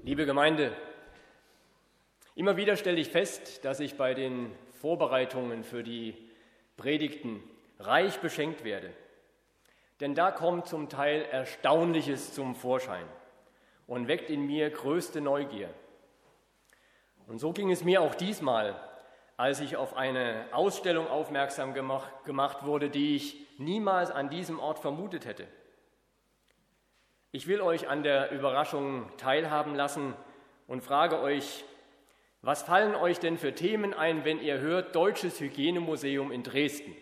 Liebe Gemeinde, immer wieder stelle ich fest, dass ich bei den Vorbereitungen für die Predigten reich beschenkt werde. Denn da kommt zum Teil Erstaunliches zum Vorschein und weckt in mir größte Neugier. Und so ging es mir auch diesmal, als ich auf eine Ausstellung aufmerksam gemacht wurde, die ich niemals an diesem Ort vermutet hätte. Ich will euch an der Überraschung teilhaben lassen und frage euch, was fallen euch denn für Themen ein, wenn ihr hört Deutsches Hygienemuseum in Dresden?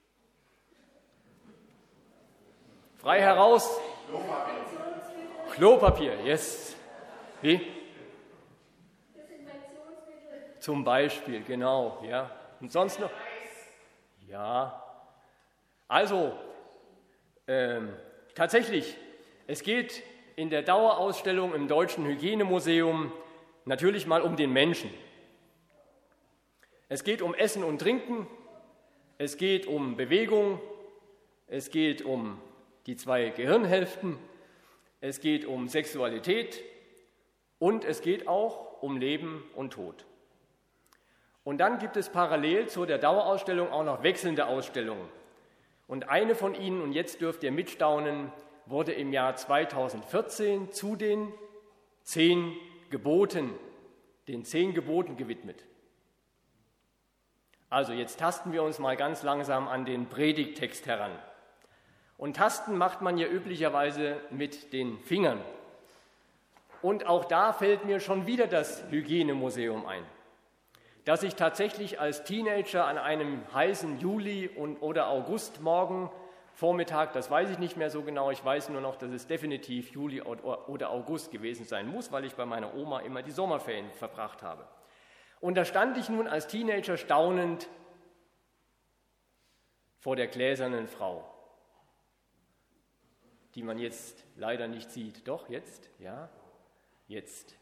Frei heraus. Klopapier, yes. Wie? Zum Beispiel, genau, ja. Und sonst noch? Ja. Also, tatsächlich, es geht in der Dauerausstellung im Deutschen Hygienemuseum natürlich mal um den Menschen. Es geht um Essen und Trinken, es geht um Bewegung, es geht um die 2 Gehirnhälften, es geht um Sexualität und es geht auch um Leben und Tod. Und dann gibt es parallel zu der Dauerausstellung auch noch wechselnde Ausstellungen. Und eine von ihnen, und jetzt dürft ihr mitstaunen, wurde im Jahr 2014 zu den 10 Geboten gewidmet. Also jetzt tasten wir uns mal ganz langsam an den Predigttext heran. Und tasten macht man ja üblicherweise mit den Fingern. Und auch da fällt mir schon wieder das Hygienemuseum ein, dass ich tatsächlich als Teenager an einem heißen Juli- oder Augustmorgen, Vormittag, das weiß ich nicht mehr so genau, ich weiß nur noch, dass es definitiv Juli oder August gewesen sein muss, weil ich bei meiner Oma immer die Sommerferien verbracht habe. Und da stand ich nun als Teenager staunend vor der gläsernen Frau, die man jetzt leider nicht sieht. Doch, jetzt? Ja, jetzt.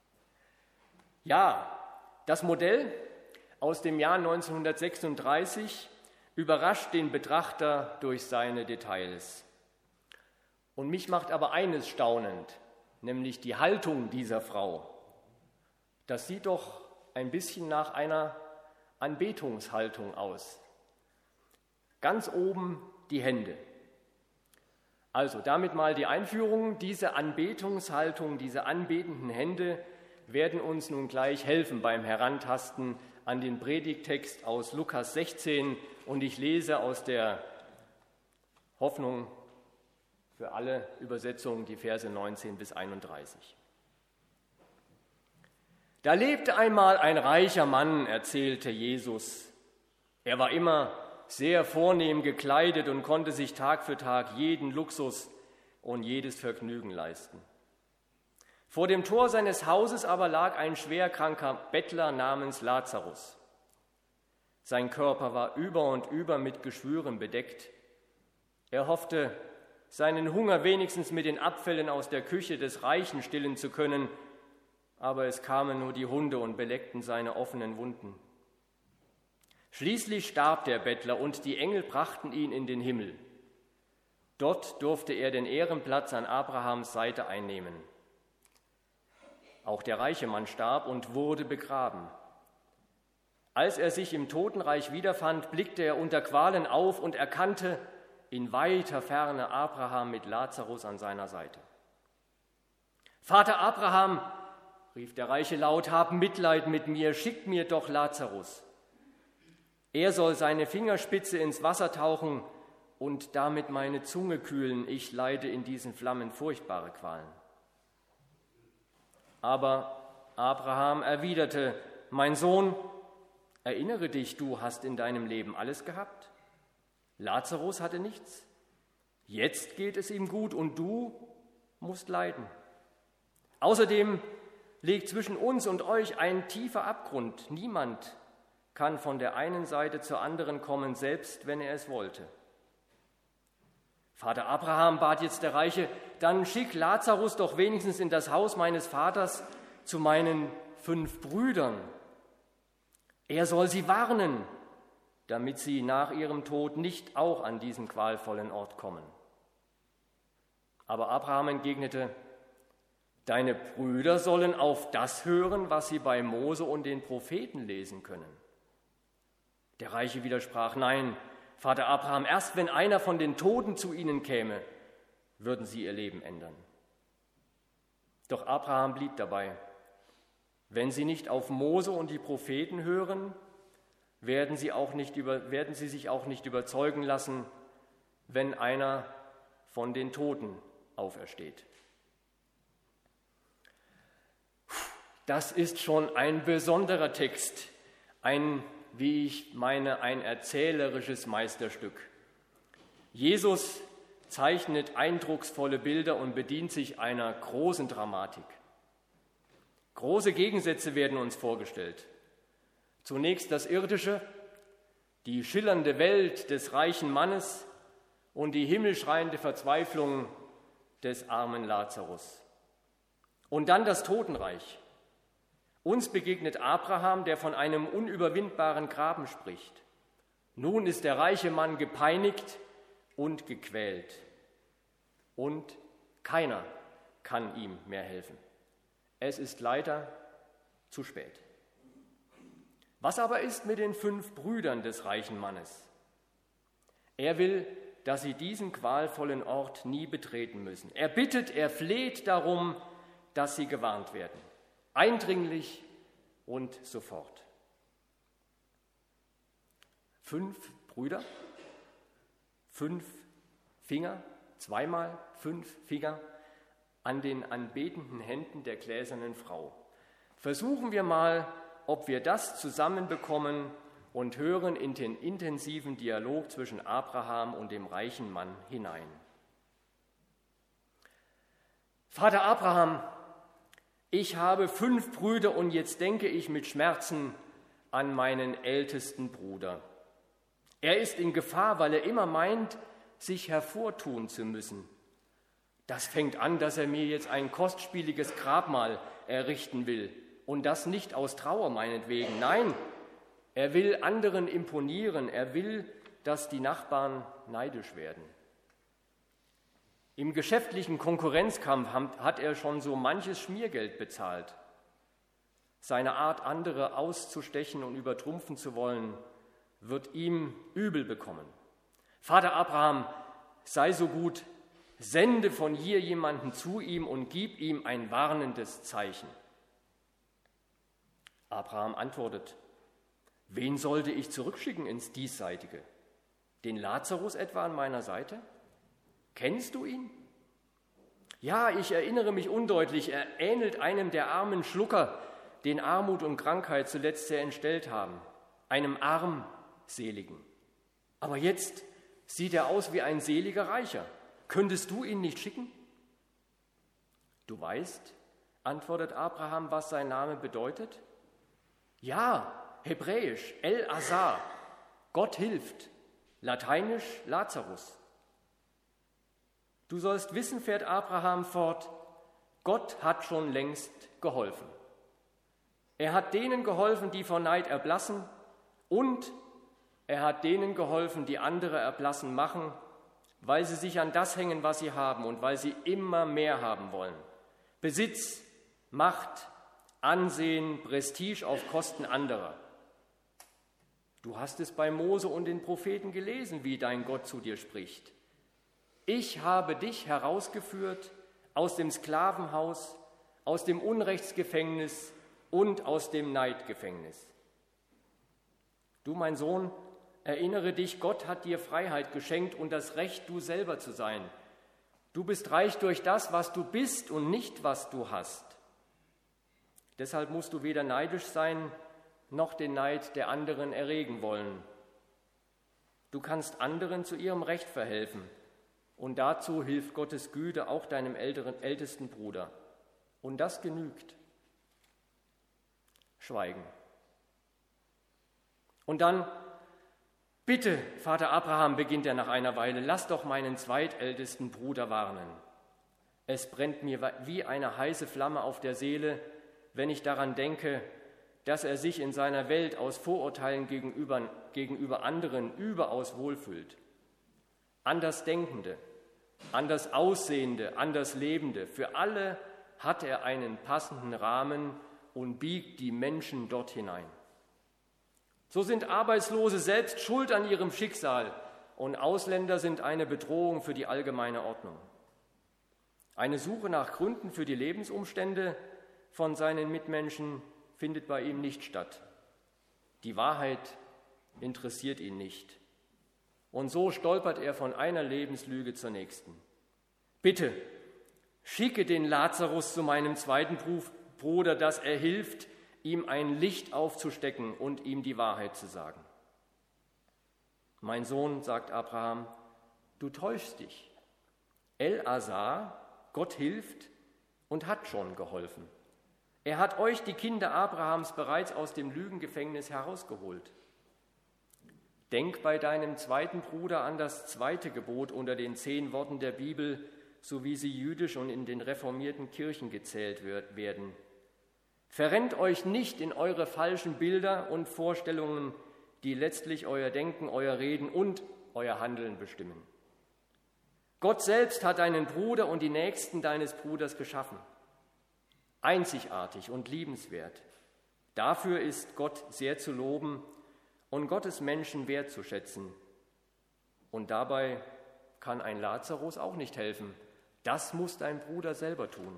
Ja, das Modell aus dem Jahr 1936 überrascht den Betrachter durch seine Details. Und mich macht aber eines staunend, nämlich die Haltung dieser Frau. Das sieht doch ein bisschen nach einer Anbetungshaltung aus. Ganz oben die Hände. Also damit mal die Einführung. Diese Anbetungshaltung, diese anbetenden Hände werden uns nun gleich helfen beim Herantasten an den Predigttext aus Lukas 16 und ich lese aus der Hoffnung für alle Übersetzungen die Verse 19 bis 31. Da lebte einmal ein reicher Mann, erzählte Jesus. Er war immer sehr vornehm gekleidet und konnte sich Tag für Tag jeden Luxus und jedes Vergnügen leisten. Vor dem Tor seines Hauses aber lag ein schwerkranker Bettler namens Lazarus. Sein Körper war über und über mit Geschwüren bedeckt. Er hoffte, seinen Hunger wenigstens mit den Abfällen aus der Küche des Reichen stillen zu können, aber es kamen nur die Hunde und beleckten seine offenen Wunden. Schließlich starb der Bettler und die Engel brachten ihn in den Himmel. Dort durfte er den Ehrenplatz an Abrahams Seite einnehmen. Auch der reiche Mann starb und wurde begraben. Als er sich im Totenreich wiederfand, blickte er unter Qualen auf und erkannte in weiter Ferne Abraham mit Lazarus an seiner Seite. »Vater Abraham«, rief der Reiche laut, »hab Mitleid mit mir, schick mir doch Lazarus. Er soll seine Fingerspitze ins Wasser tauchen und damit meine Zunge kühlen, ich leide in diesen Flammen furchtbare Qualen.« Aber Abraham erwiderte, »Mein Sohn, erinnere dich, du hast in deinem Leben alles gehabt. Lazarus hatte nichts. Jetzt geht es ihm gut und du musst leiden. Außerdem liegt zwischen uns und euch ein tiefer Abgrund. Niemand kann von der einen Seite zur anderen kommen, selbst wenn er es wollte.« Vater Abraham, bat jetzt der Reiche, dann schick Lazarus doch wenigstens in das Haus meines Vaters zu meinen 5 Brüdern. Er soll sie warnen, damit sie nach ihrem Tod nicht auch an diesen qualvollen Ort kommen. Aber Abraham entgegnete, deine Brüder sollen auf das hören, was sie bei Mose und den Propheten lesen können. Der Reiche widersprach: Nein, Vater Abraham, erst wenn einer von den Toten zu ihnen käme, würden sie ihr Leben ändern. Doch Abraham blieb dabei: Wenn sie nicht auf Mose und die Propheten hören, werden sie sich auch nicht überzeugen lassen, wenn einer von den Toten aufersteht. Das ist schon ein besonderer Text, wie ich meine, ein erzählerisches Meisterstück. Jesus zeichnet eindrucksvolle Bilder und bedient sich einer großen Dramatik. Große Gegensätze werden uns vorgestellt. Zunächst das Irdische, die schillernde Welt des reichen Mannes und die himmelschreiende Verzweiflung des armen Lazarus. Und dann das Totenreich. Uns begegnet Abraham, der von einem unüberwindbaren Graben spricht. Nun ist der reiche Mann gepeinigt und gequält. Und keiner kann ihm mehr helfen. Es ist leider zu spät. Was aber ist mit den 5 Brüdern des reichen Mannes? Er will, dass sie diesen qualvollen Ort nie betreten müssen. Er bittet, er fleht darum, dass sie gewarnt werden. Eindringlich und sofort. 5 Brüder, 5 Finger, 2-mal 5 Finger an den anbetenden Händen der gläsernen Frau. Versuchen wir mal, ob wir das zusammenbekommen und hören in den intensiven Dialog zwischen Abraham und dem reichen Mann hinein. Vater Abraham, ich habe 5 Brüder und jetzt denke ich mit Schmerzen an meinen ältesten Bruder. Er ist in Gefahr, weil er immer meint, sich hervortun zu müssen. Das fängt an, dass er mir jetzt ein kostspieliges Grabmal errichten will. Und das nicht aus Trauer meinetwegen. Nein, er will anderen imponieren. Er will, dass die Nachbarn neidisch werden. Im geschäftlichen Konkurrenzkampf hat er schon so manches Schmiergeld bezahlt. Seine Art, andere auszustechen und übertrumpfen zu wollen, wird ihm übel bekommen. Vater Abraham, sei so gut, sende von hier jemanden zu ihm und gib ihm ein warnendes Zeichen. Abraham antwortet: Wen sollte ich zurückschicken ins Diesseitige? Den Lazarus etwa an meiner Seite? Kennst du ihn? Ja, ich erinnere mich undeutlich. Er ähnelt einem der armen Schlucker, den Armut und Krankheit zuletzt sehr entstellt haben, einem Armseligen. Aber jetzt sieht er aus wie ein seliger Reicher. Könntest du ihn nicht schicken? Du weißt, antwortet Abraham, was sein Name bedeutet? Ja, hebräisch, El-Azar, Gott hilft, lateinisch Lazarus. Du sollst wissen, fährt Abraham fort, Gott hat schon längst geholfen. Er hat denen geholfen, die vor Neid erblassen, und er hat denen geholfen, die andere erblassen machen, weil sie sich an das hängen, was sie haben und weil sie immer mehr haben wollen. Besitz, Macht, Ansehen, Prestige auf Kosten anderer. Du hast es bei Mose und den Propheten gelesen, wie dein Gott zu dir spricht. Ich habe dich herausgeführt aus dem Sklavenhaus, aus dem Unrechtsgefängnis und aus dem Neidgefängnis. Du, mein Sohn, erinnere dich, Gott hat dir Freiheit geschenkt und das Recht, du selber zu sein. Du bist reich durch das, was du bist und nicht, was du hast. Deshalb musst du weder neidisch sein, noch den Neid der anderen erregen wollen. Du kannst anderen zu ihrem Recht verhelfen. Und dazu hilft Gottes Güte auch deinem ältesten Bruder. Und das genügt. Schweigen. Und dann: Bitte, Vater Abraham, beginnt er nach einer Weile, lass doch meinen zweitältesten Bruder warnen. Es brennt mir wie eine heiße Flamme auf der Seele, wenn ich daran denke, dass er sich in seiner Welt aus Vorurteilen gegenüber anderen überaus wohlfühlt. Andersdenkende, anders Aussehende, anders Lebende, für alle hat er einen passenden Rahmen und biegt die Menschen dort hinein. So sind Arbeitslose selbst schuld an ihrem Schicksal und Ausländer sind eine Bedrohung für die allgemeine Ordnung. Eine Suche nach Gründen für die Lebensumstände von seinen Mitmenschen findet bei ihm nicht statt. Die Wahrheit interessiert ihn nicht. Und so stolpert er von einer Lebenslüge zur nächsten. Bitte, schicke den Lazarus zu meinem zweiten Bruder, dass er hilft, ihm ein Licht aufzustecken und ihm die Wahrheit zu sagen. Mein Sohn, sagt Abraham, du täuschst dich. El-Azar, Gott hilft und hat schon geholfen. Er hat euch, die Kinder Abrahams, bereits aus dem Lügengefängnis herausgeholt. Denk bei deinem zweiten Bruder an das zweite Gebot unter den 10 Worten der Bibel, so wie sie jüdisch und in den reformierten Kirchen gezählt werden. Verrennt euch nicht in eure falschen Bilder und Vorstellungen, die letztlich euer Denken, euer Reden und euer Handeln bestimmen. Gott selbst hat deinen Bruder und die Nächsten deines Bruders geschaffen. Einzigartig und liebenswert. Dafür ist Gott sehr zu loben und Gottes Menschen wertzuschätzen. Und dabei kann ein Lazarus auch nicht helfen. Das muss dein Bruder selber tun.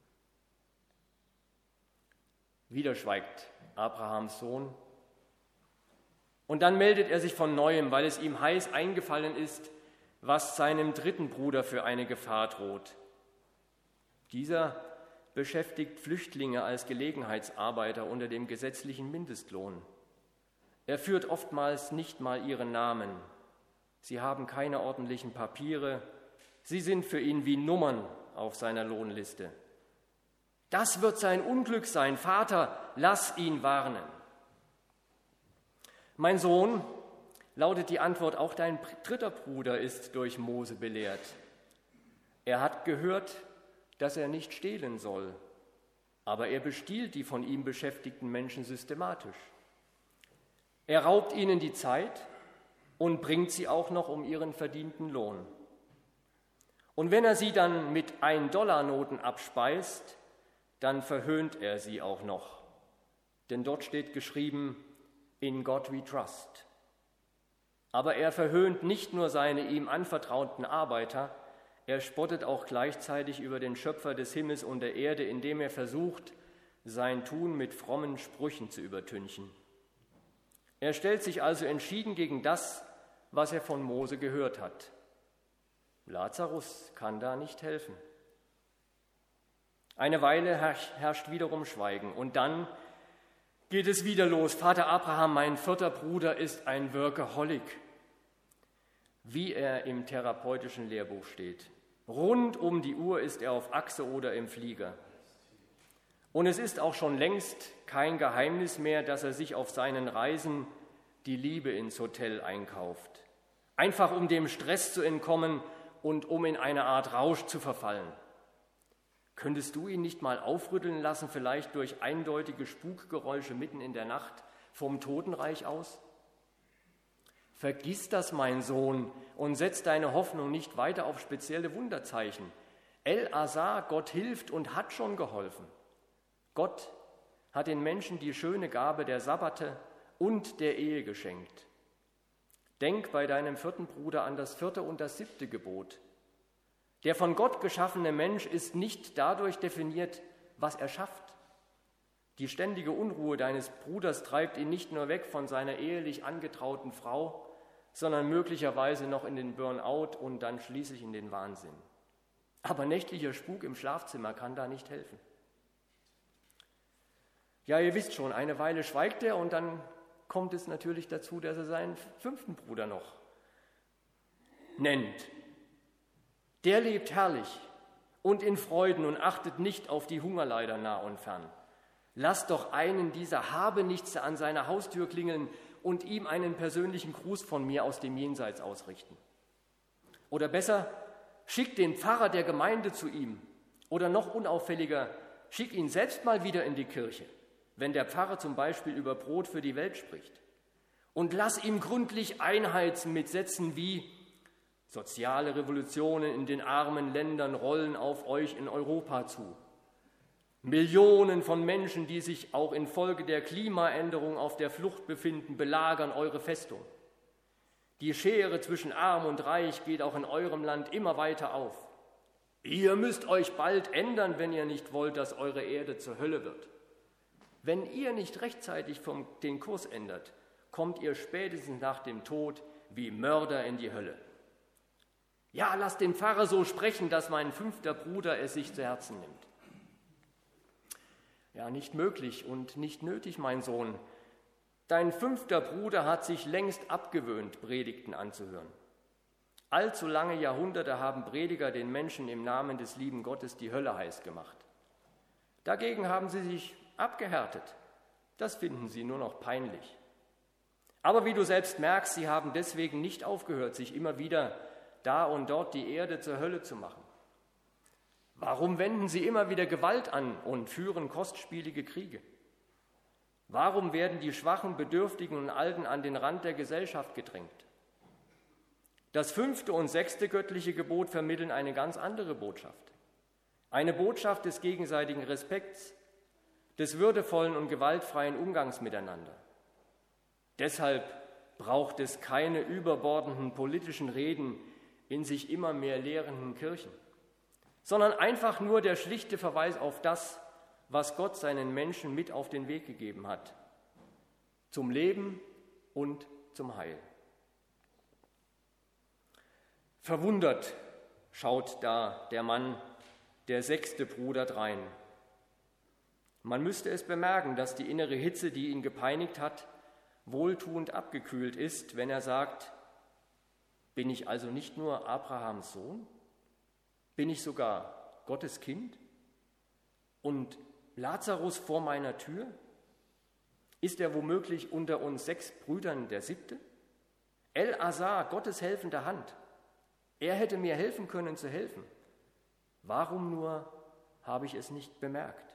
Wieder schweigt Abrahams Sohn. Und dann meldet er sich von Neuem, weil es ihm heiß eingefallen ist, was seinem dritten Bruder für eine Gefahr droht. Dieser beschäftigt Flüchtlinge als Gelegenheitsarbeiter unter dem gesetzlichen Mindestlohn. Er führt oftmals nicht mal ihren Namen. Sie haben keine ordentlichen Papiere. Sie sind für ihn wie Nummern auf seiner Lohnliste. Das wird sein Unglück sein. Vater, lass ihn warnen. Mein Sohn, lautet die Antwort, auch dein dritter Bruder ist durch Mose belehrt. Er hat gehört, dass er nicht stehlen soll, aber er bestiehlt die von ihm beschäftigten Menschen systematisch. Er raubt ihnen die Zeit und bringt sie auch noch um ihren verdienten Lohn. Und wenn er sie dann mit 1-Dollar-Noten abspeist, dann verhöhnt er sie auch noch. Denn dort steht geschrieben, in God we trust. Aber er verhöhnt nicht nur seine ihm anvertrauten Arbeiter, er spottet auch gleichzeitig über den Schöpfer des Himmels und der Erde, indem er versucht, sein Tun mit frommen Sprüchen zu übertünchen. Er stellt sich also entschieden gegen das, was er von Mose gehört hat. Lazarus kann da nicht helfen. Eine Weile herrscht wiederum Schweigen und dann geht es wieder los. Vater Abraham, mein vierter Bruder, ist ein Workaholic, wie er im therapeutischen Lehrbuch steht. Rund um die Uhr ist er auf Achse oder im Flieger. Und es ist auch schon längst kein Geheimnis mehr, dass er sich auf seinen Reisen die Liebe ins Hotel einkauft. Einfach um dem Stress zu entkommen und um in eine Art Rausch zu verfallen. Könntest du ihn nicht mal aufrütteln lassen, vielleicht durch eindeutige Spukgeräusche mitten in der Nacht vom Totenreich aus? Vergiss das, mein Sohn, und setz deine Hoffnung nicht weiter auf spezielle Wunderzeichen. El-Azar, Gott hilft und hat schon geholfen. Gott hat den Menschen die schöne Gabe der Sabbate und der Ehe geschenkt. Denk bei deinem vierten Bruder an das 4. und das 7. Gebot. Der von Gott geschaffene Mensch ist nicht dadurch definiert, was er schafft. Die ständige Unruhe deines Bruders treibt ihn nicht nur weg von seiner ehelich angetrauten Frau, sondern möglicherweise noch in den Burnout und dann schließlich in den Wahnsinn. Aber nächtlicher Spuk im Schlafzimmer kann da nicht helfen. Ja, ihr wisst schon, eine Weile schweigt er und dann kommt es natürlich dazu, dass er seinen 5. Bruder noch nennt. Der lebt herrlich und in Freuden und achtet nicht auf die Hungerleider nah und fern. Lass doch einen dieser Habenichtse an seiner Haustür klingeln und ihm einen persönlichen Gruß von mir aus dem Jenseits ausrichten. Oder besser, schick den Pfarrer der Gemeinde zu ihm. Oder noch unauffälliger, schick ihn selbst mal wieder in die Kirche, wenn der Pfarrer zum Beispiel über Brot für die Welt spricht. Und lass ihm gründlich einheizen mit Sätzen wie: Soziale Revolutionen in den armen Ländern rollen auf euch in Europa zu. Millionen von Menschen, die sich auch infolge der Klimaänderung auf der Flucht befinden, belagern eure Festung. Die Schere zwischen Arm und Reich geht auch in eurem Land immer weiter auf. Ihr müsst euch bald ändern, wenn ihr nicht wollt, dass eure Erde zur Hölle wird. Wenn ihr nicht rechtzeitig den Kurs ändert, kommt ihr spätestens nach dem Tod wie Mörder in die Hölle. Ja, lasst den Pfarrer so sprechen, dass mein 5. Bruder es sich zu Herzen nimmt. Ja, nicht möglich und nicht nötig, mein Sohn. Dein 5. Bruder hat sich längst abgewöhnt, Predigten anzuhören. Allzu lange Jahrhunderte haben Prediger den Menschen im Namen des lieben Gottes die Hölle heiß gemacht. Dagegen haben sie sich abgehärtet. Das finden sie nur noch peinlich. Aber wie du selbst merkst, sie haben deswegen nicht aufgehört, sich immer wieder da und dort die Erde zur Hölle zu machen. Warum wenden sie immer wieder Gewalt an und führen kostspielige Kriege? Warum werden die Schwachen, Bedürftigen und Alten an den Rand der Gesellschaft gedrängt? Das 5. und 6. göttliche Gebot vermitteln eine ganz andere Botschaft. Eine Botschaft des gegenseitigen Respekts, des würdevollen und gewaltfreien Umgangs miteinander. Deshalb braucht es keine überbordenden politischen Reden in sich immer mehr leerenden Kirchen, sondern einfach nur der schlichte Verweis auf das, was Gott seinen Menschen mit auf den Weg gegeben hat, zum Leben und zum Heil. Verwundert schaut da der Mann, der 6. Bruder, drein. Man müsste es bemerken, dass die innere Hitze, die ihn gepeinigt hat, wohltuend abgekühlt ist, wenn er sagt: Bin ich also nicht nur Abrahams Sohn? Bin ich sogar Gottes Kind? Und Lazarus vor meiner Tür? Ist er womöglich unter uns 6 Brüdern der 7.? El-Azar, Gottes helfende Hand. Er hätte mir helfen können zu helfen. Warum nur habe ich es nicht bemerkt?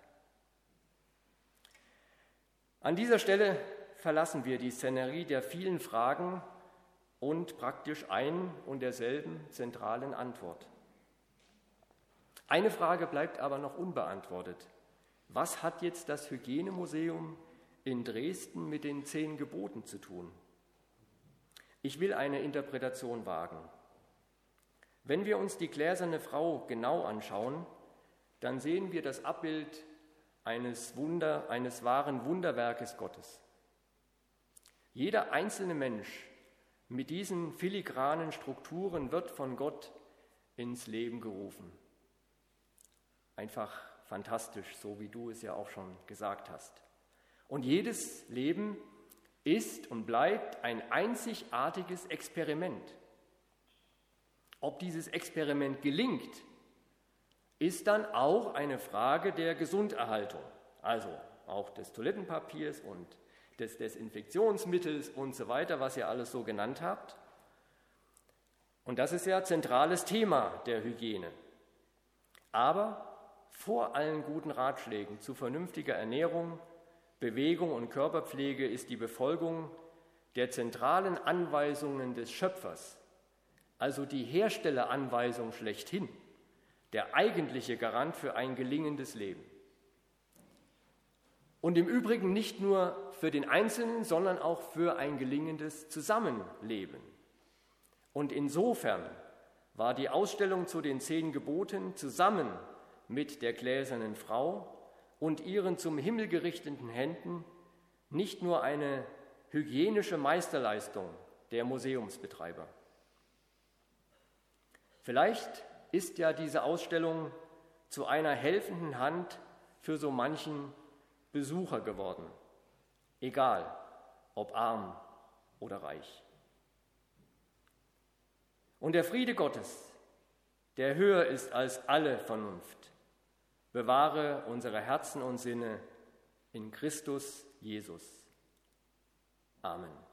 An dieser Stelle verlassen wir die Szenerie der vielen Fragen und praktisch ein und derselben zentralen Antwort. Eine Frage bleibt aber noch unbeantwortet. Was hat jetzt das Hygienemuseum in Dresden mit den 10 Geboten zu tun? Ich will eine Interpretation wagen. Wenn wir uns die gläserne Frau genau anschauen, dann sehen wir das Abbild eines wahren Wunderwerkes Gottes. Jeder einzelne Mensch mit diesen filigranen Strukturen wird von Gott ins Leben gerufen. Einfach fantastisch, so wie du es ja auch schon gesagt hast. Und jedes Leben ist und bleibt ein einzigartiges Experiment. Ob dieses Experiment gelingt, ist dann auch eine Frage der Gesunderhaltung, also auch des Toilettenpapiers und des Desinfektionsmittels und so weiter, was ihr alles so genannt habt. Und das ist ja zentrales Thema der Hygiene. Aber vor allen guten Ratschlägen zu vernünftiger Ernährung, Bewegung und Körperpflege ist die Befolgung der zentralen Anweisungen des Schöpfers, also die Herstelleranweisung schlechthin, der eigentliche Garant für ein gelingendes Leben. Und im Übrigen nicht nur für den Einzelnen, sondern auch für ein gelingendes Zusammenleben. Und insofern war die Ausstellung zu den 10 Geboten zusammen mit der gläsernen Frau und ihren zum Himmel gerichteten Händen nicht nur eine hygienische Meisterleistung der Museumsbetreiber. Vielleicht ist ja diese Ausstellung zu einer helfenden Hand für so manchen Besucher geworden, egal ob arm oder reich. Und der Friede Gottes, der höher ist als alle Vernunft, bewahre unsere Herzen und Sinne in Christus Jesus. Amen.